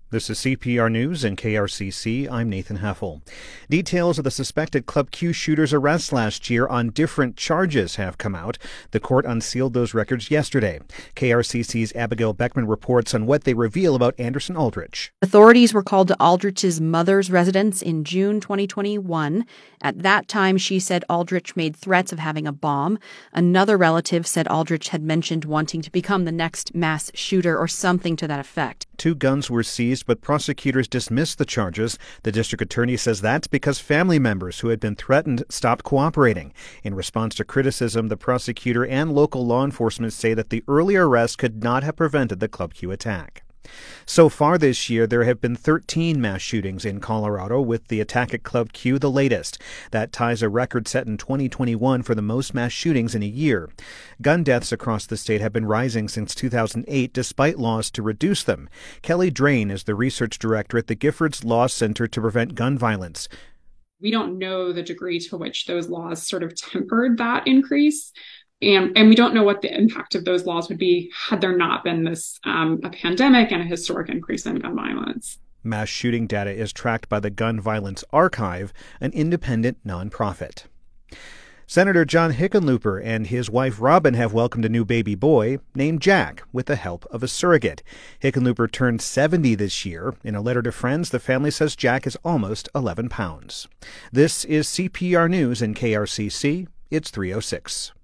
This is CPR News and KRCC. I'm Nathan Heffel. Details of the suspected Club Q shooter's arrest last year on different charges have come out. The court unsealed those records yesterday. KRCC's Abigail Beckman reports on what they reveal about Anderson Aldrich. Authorities were called to Aldrich's mother's residence in June 2021. At that time, she said Aldrich made threats of having a bomb. Another relative said Aldrich had mentioned wanting to become the next mass shooter or something to that effect. 2 guns were seized, but prosecutors dismissed the charges. The district attorney says that's because family members who had been threatened stopped cooperating. In response to criticism, the prosecutor and local law enforcement say that the earlier arrest could not have prevented the Club Q attack. So far this year, there have been 13 mass shootings in Colorado, with the attack at Club Q the latest. That ties a record set in 2021 for the most mass shootings in a year. Gun deaths across the state have been rising since 2008, despite laws to reduce them. Kelly Drain is the research director at the Giffords Law Center to Prevent Gun Violence. We don't know the degree to which those laws sort of tempered that increase. And we don't know what the impact of those laws would be had there not been this a pandemic and a historic increase in gun violence. Mass shooting data is tracked by the Gun Violence Archive, an independent nonprofit. Senator John Hickenlooper and his wife Robin have welcomed a new baby boy named Jack with the help of a surrogate. Hickenlooper turned 70 this year. In a letter to friends, the family says Jack is almost 11 pounds. This is CPR News and KRCC. It's 3:06.